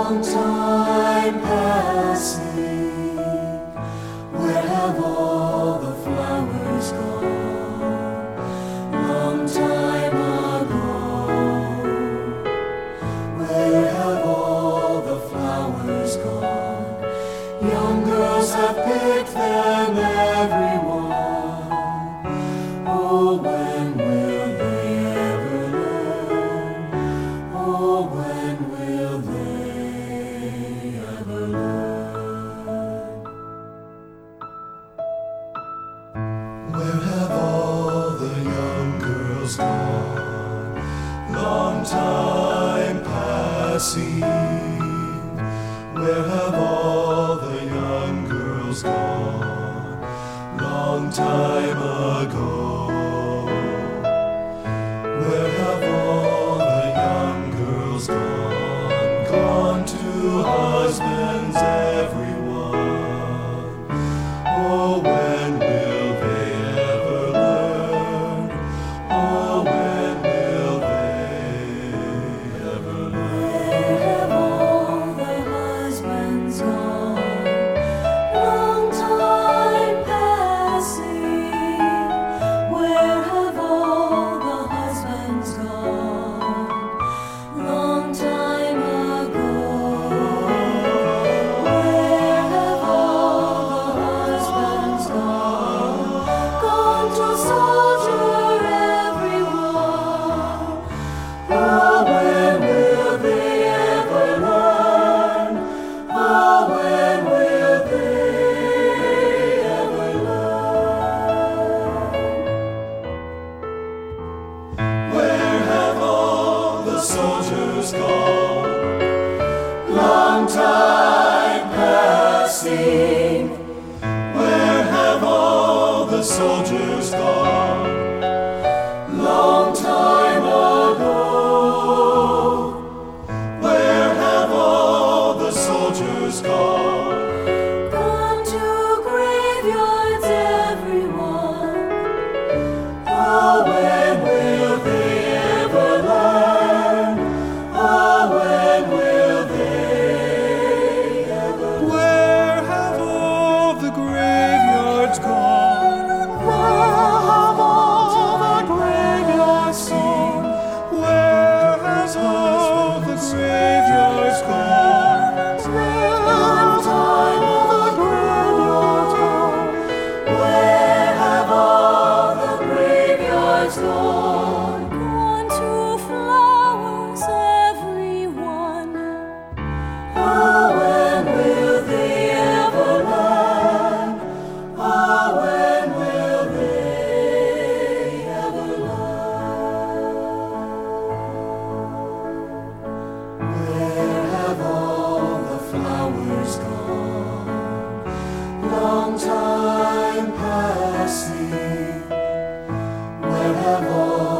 Long time passing, where have all the flowers gone? Long time ago, where have all the flowers gone? Young girls have picked them, every one. Oh, when will they ever learn? Oh, when will they ever learn? Where have all the young girls gone? Long time passing. Where have all the young girls gone? Long time ago. Where have all the young girls gone? Gone to husbands, everyone. Oh, when will they ever learn? Oh, when will they ever learn? Where have all the husbands gone? Long time passing. Where have all the husbands gone? Long time ago. Where have all the husbands gone? Gone to soldier, everyone. Oh, when will they ever learn? Oh, when will they ever learn? Where have all the soldiers gone? Long time passing. Where have all the soldiers gone? Long time ago. Where have all the soldiers gone? Gone to graveyards, everyone. Oh, when will they ever learn? Oh, when will they ever learn? Where have all the graveyards gone? Where have all the graveyards gone? Where has all the graveyards gone? Long time the graveyards gone. Where have all the graveyards gone? Gone to flowers, everyone. Oh, when will they ever learn? Oh, when will they ever learn? Where have all the flowers gone? Long time passing. Where have all